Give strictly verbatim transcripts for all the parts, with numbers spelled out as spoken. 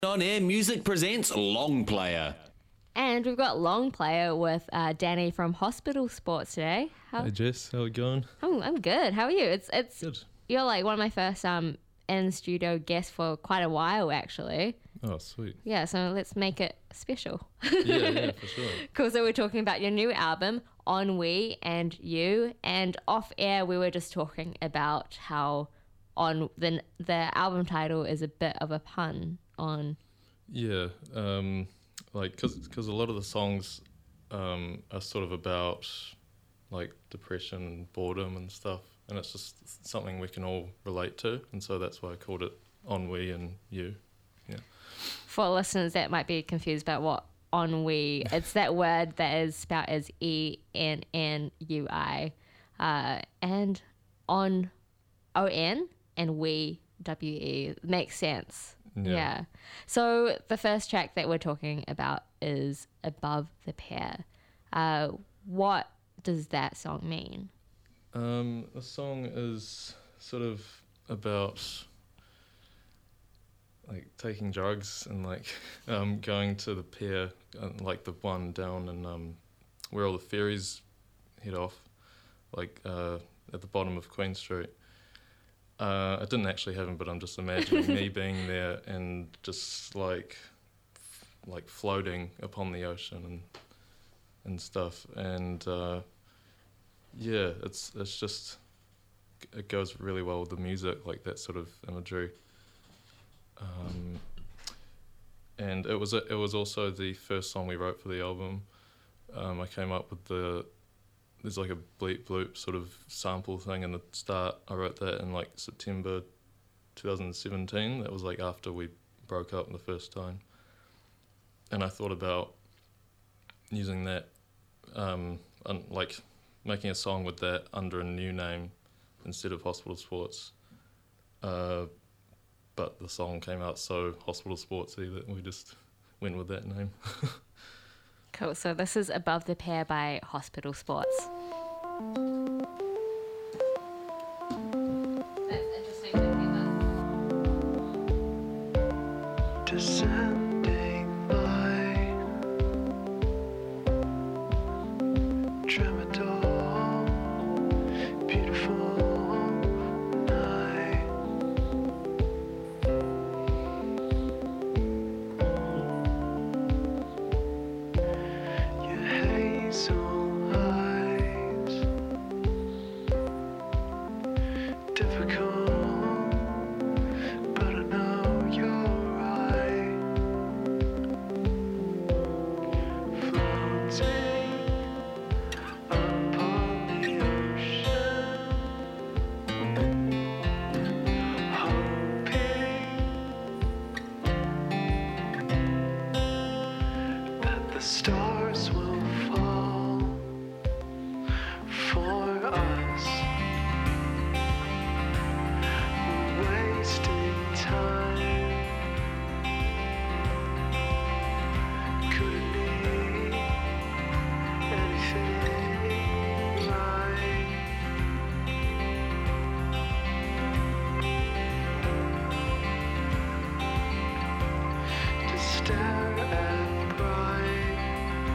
On Air Music presents Long Player. And we've got Long Player with uh, Danny from Hospital Sports today. How, Hey Jess, how it going? I'm, I'm good. How are you? It's it's Good. You're like one of my first um in studio guests for quite a while, actually. Oh, sweet. Yeah, so let's make it special. Yeah, yeah, for sure. Cool. So we're talking about your new album, Ennui and You, and off air we were just talking about how on the the album title is a bit of a pun on. Yeah, um, like because because a lot of the songs um, are sort of about like depression, boredom, and stuff, and it's just something we can all relate to, and so that's why I called it Ennui and You. Yeah. For listeners that might be confused about what ennui, it's that word that is spelled as E N N U I, uh, and on O N and we W E makes sense. Yeah. Yeah. So the first track that we're talking about is Above the Pair. Uh, what does that song mean? Um, the song is sort of about like taking drugs and like um, going to the pier, uh, like the one down and um, where all the ferries head off, like uh, at the bottom of Queen Street. Uh, it didn't actually happen, but I'm just imagining me being there and just like f- like floating upon the ocean and and stuff. And uh, yeah, it's it's just it goes really well with the music, like that sort of imagery. Um, and it was a, it was also the first song we wrote for the album. Um, I came up with the there's like a bleep bloop sort of sample thing in the start. I wrote that in like September twenty seventeen. That was like after we broke up the first time. And I thought about using that, um, un- like making a song with that under a new name instead of Hospital Sports. Uh, but the song came out so Hospital Sportsy that we just went with that name. Cool. So this is Above the Pair by Hospital Sports. That's interesting to hear that. Descending light, tramadol, beautiful night. Your hazel eyes, difficult, but I know you're right. Floating upon the ocean, hoping that the stars will fall for us. We're wasting time. Could it be anything right? To stare at bright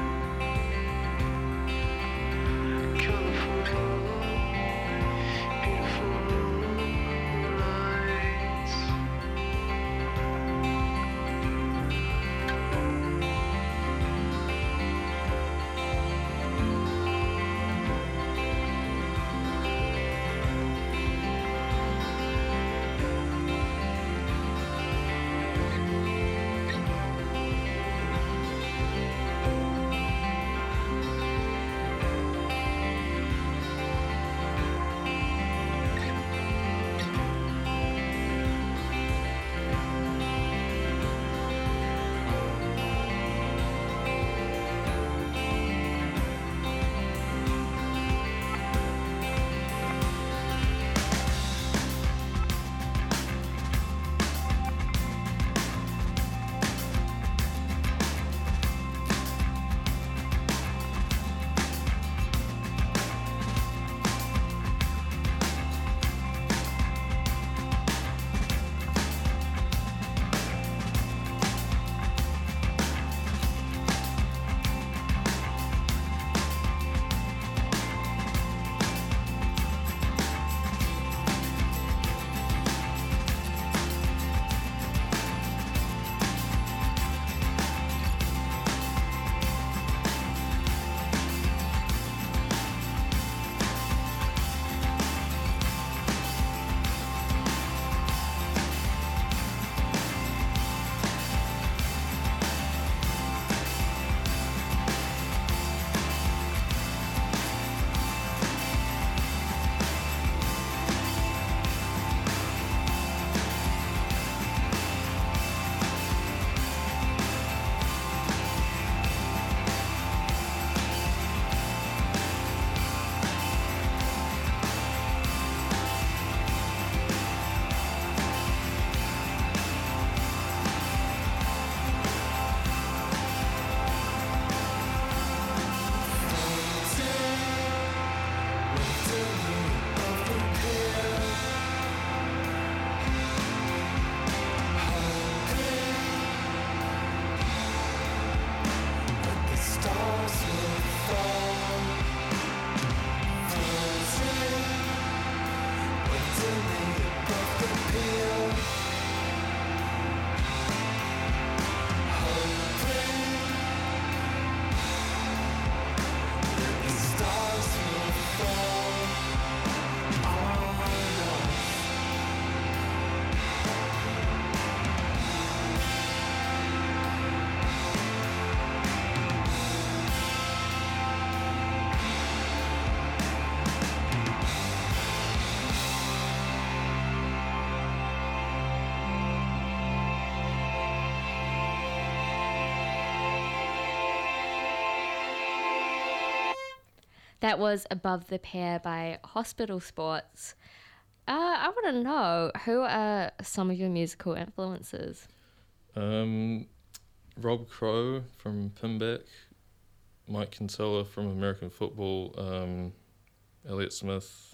That was Above the Pair by Hospital Sports. Uh, I want to know, who are some of your musical influences? Um, Rob Crow from Pinback, Mike Kinsella from American Football, um, Elliott Smith.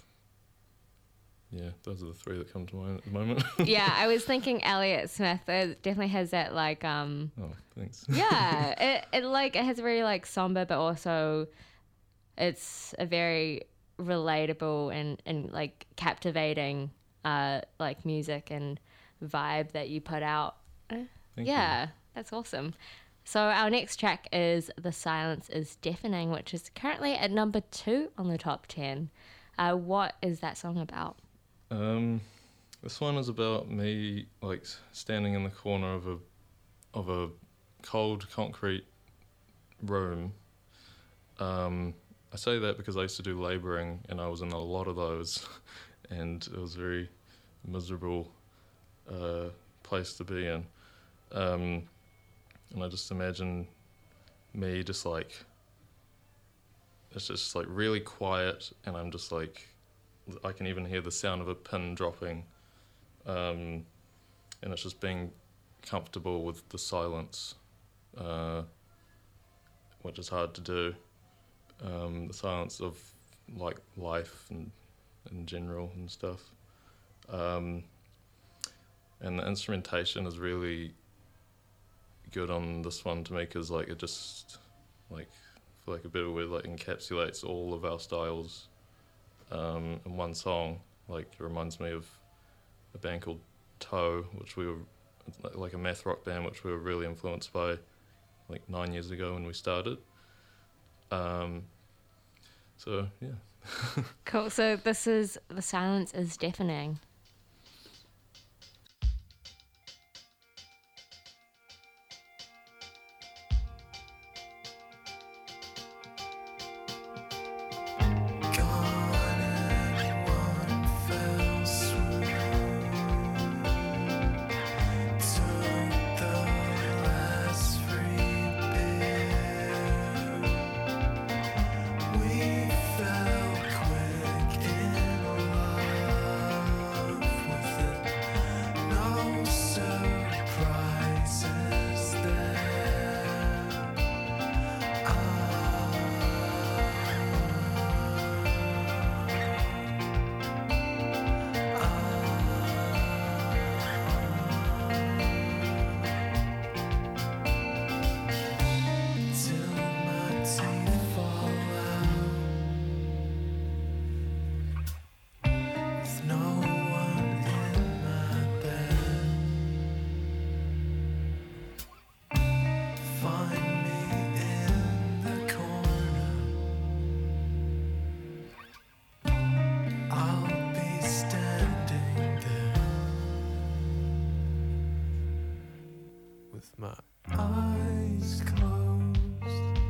Yeah, those are the three that come to mind at the moment. Yeah, I was thinking Elliott Smith. It definitely has that like um. Oh, thanks. Yeah, it it like it has a very like somber, but also it's a very relatable and and like captivating uh like music and vibe that you put out. Thank yeah, you. that's awesome. So our next track is The Silence is Deafening, which is currently at number two on the top ten. Uh, what is that song about? Um, this one is about me like standing in the corner of a of a cold concrete room. Um, I say that because I used to do labouring and I was in a lot of those, and it was a very miserable uh, place to be in. Um, and I just imagine me just like, it's just like really quiet, and I'm just like, I can even hear the sound of a pin dropping, um, and it's just being comfortable with the silence, uh, which is hard to do. Um, the silence of like life and in general and stuff. Um, and the instrumentation is really good on this one to me, because like it just like, for like a better word, like encapsulates all of our styles um, in one song. Like it reminds me of a band called Toe, which we were like a math rock band, which we were really influenced by like nine years ago when we started. Um, so yeah. Cool. So this is The Silence is Deafening. My eyes closed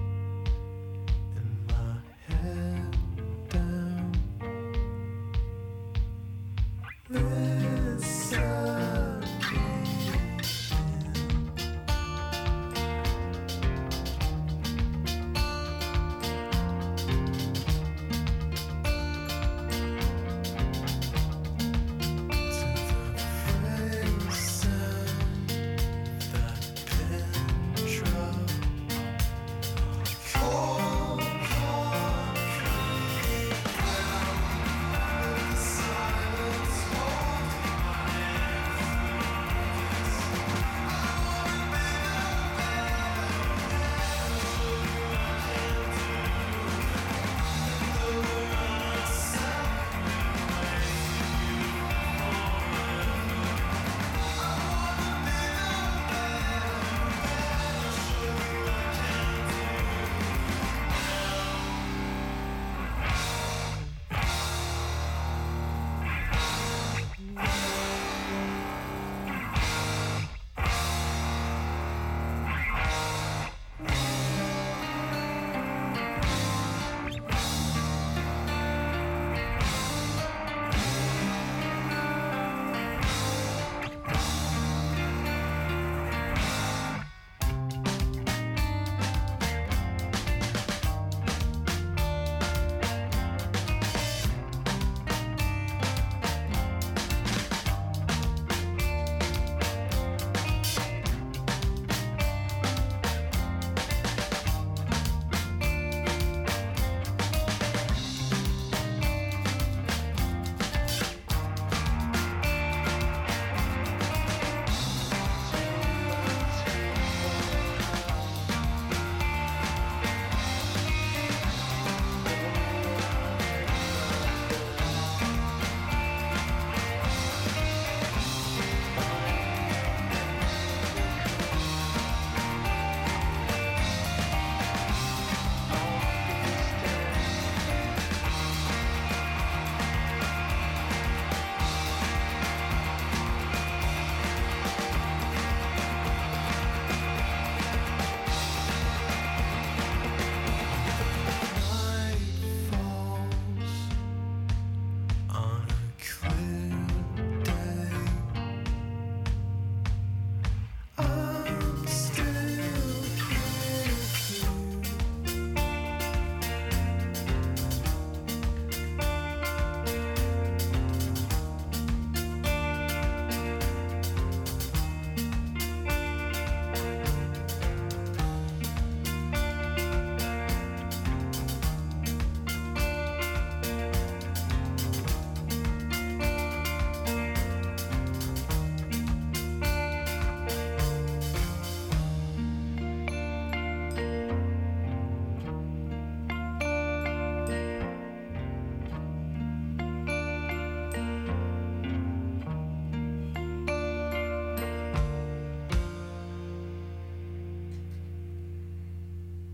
and my head down. Listen. To the fragrant sound that penetrates.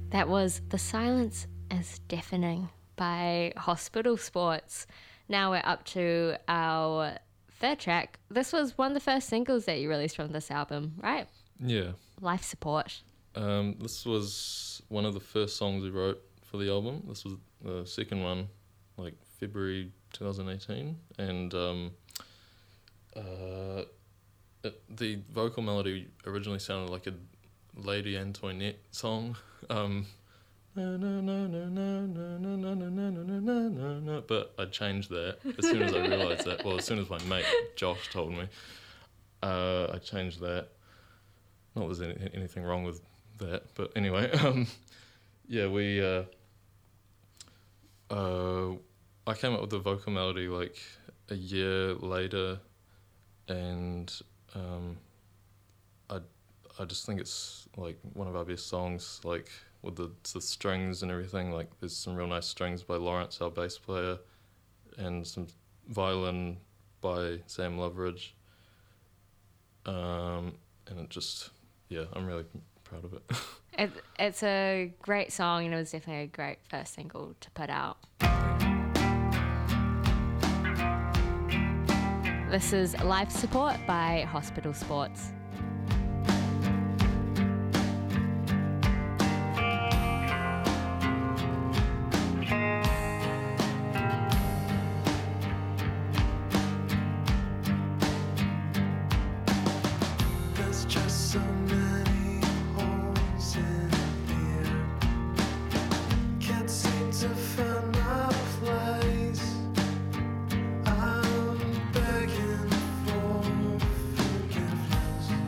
That was The Silence is Deafening by Hospital Sports. Now we're up to our third track. This was one of the first singles that you released from this album, right? Yeah. Life Support. Um, this was one of the first songs we wrote for the album. This was the second one, like February twenty eighteen. And um, uh, it, the vocal melody originally sounded like a Lady Antoinette song. Um, no, no, no, no, no, no, no, no, no, no, no, no, no, no. But I changed that as soon as I realised that. Well, as soon as my mate Josh told me, uh, I changed that. Not that there's any, anything wrong with that, but anyway, um, yeah, we. Uh, uh, I came up with the vocal melody like a year later, and um, I, I just think it's like one of our best songs. Like with the the strings and everything. Like there's some real nice strings by Lawrence, our bass player, and some violin by Sam Loveridge. Um, and it just, yeah, I'm really proud of it. It, it's a great song, and it was definitely a great first single to put out. This is Life Support by Hospital Sports. There's just so many holes in here. Can't seem to find my place. I'm begging for forgiveness.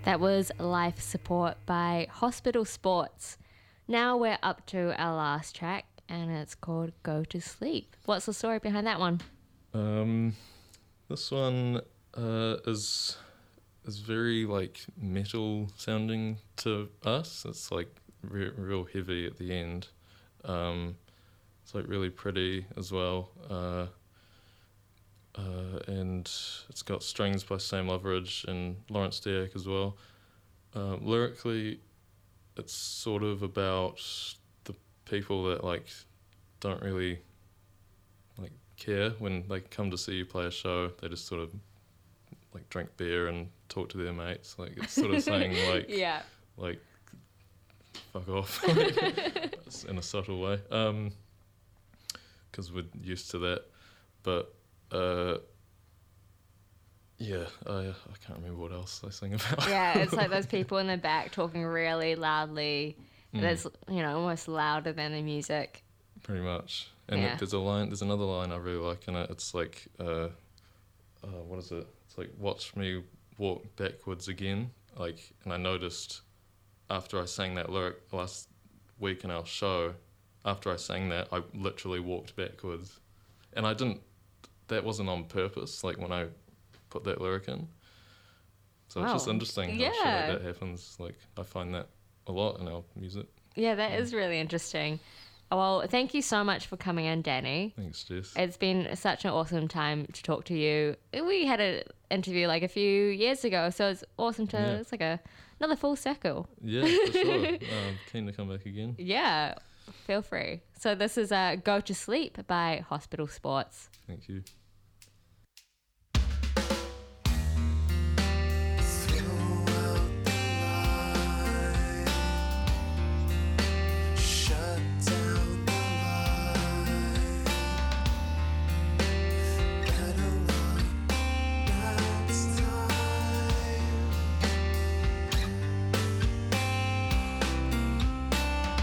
That was Life Support by Hospital Sports. Now we're up to our last track, and it's called Go to Sleep. What's the story behind that one? Um, this one uh, is is very like metal sounding to us. It's like re- real heavy at the end. Um, it's like really pretty as well. Uh, Uh, and it's got strings by Sam Loveridge and Lawrence Diak as well. Uh, lyrically, it's sort of about the people that like don't really like care when they come to see you play a show. They just sort of like drink beer and talk to their mates. Like it's sort of saying like Yeah. like fuck off like, in a subtle way. Um, because we're used to that, but. Uh, yeah, I I can't remember what else I sing about. Yeah, it's like those people in the back talking really loudly. Mm. That's, you know, almost louder than the music. Pretty much. And Yeah. it, there's a line, there's another line I really like in it. It's like, uh, uh, what is it? It's like, watch me walk backwards again. Like, and I noticed after I sang that lyric last week in our show, after I sang that, I literally walked backwards, and I didn't. That wasn't on purpose, like when I put that lyric in. So it's just Wow. interesting how shit Yeah. like that happens. Like, I find that a lot in our music. Yeah, that is really interesting. Well, thank you so much for coming in, Danny. Thanks, Jess. It's been such an awesome time to talk to you. We had an interview like a few years ago, so it's awesome to, Yeah. it's like a another full circle. Yeah, for sure. Um, keen to come back again. Yeah, feel free. So this is uh, Go to Sleep by Hospital Sports. Thank you.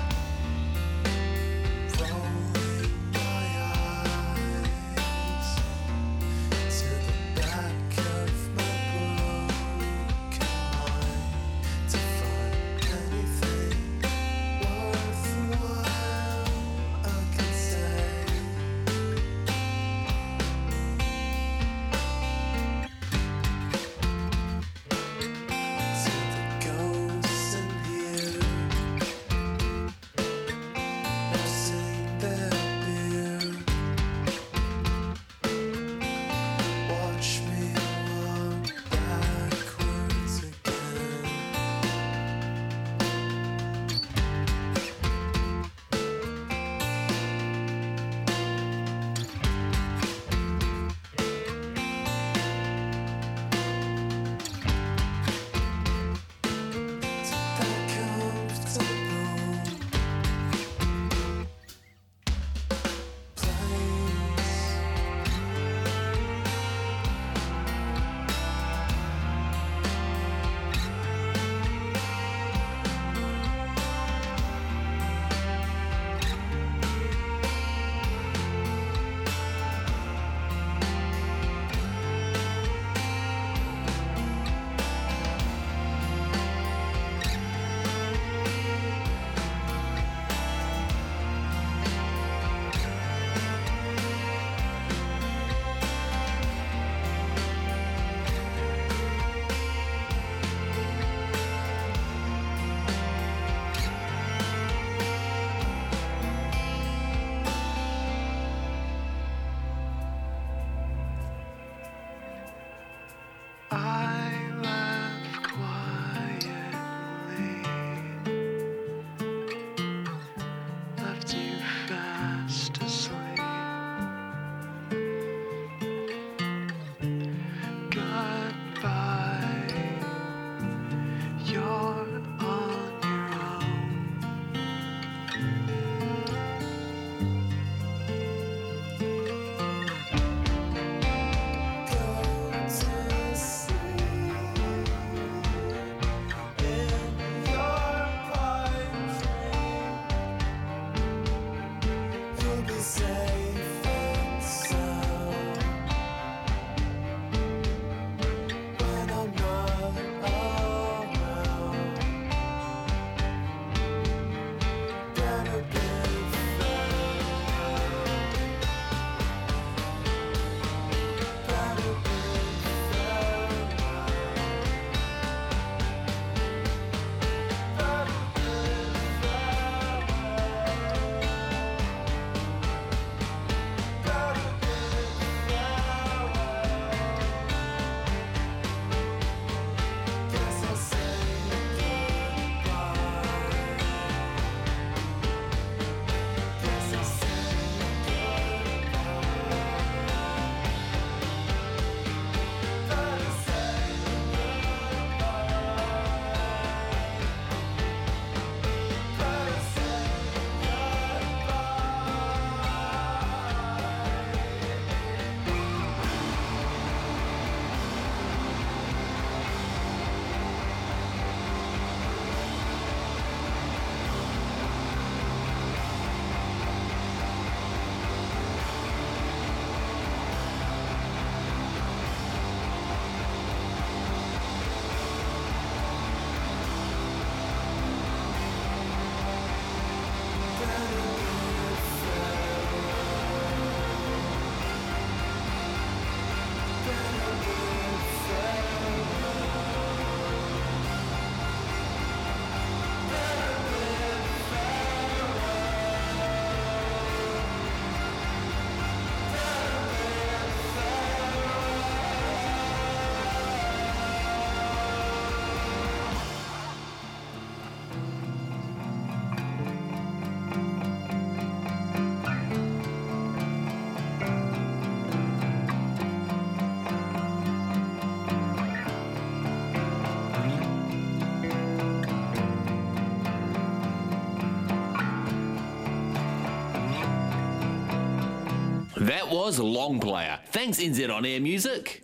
Rolling my eyes That was Long Player. Thanks, N Z On Air Music.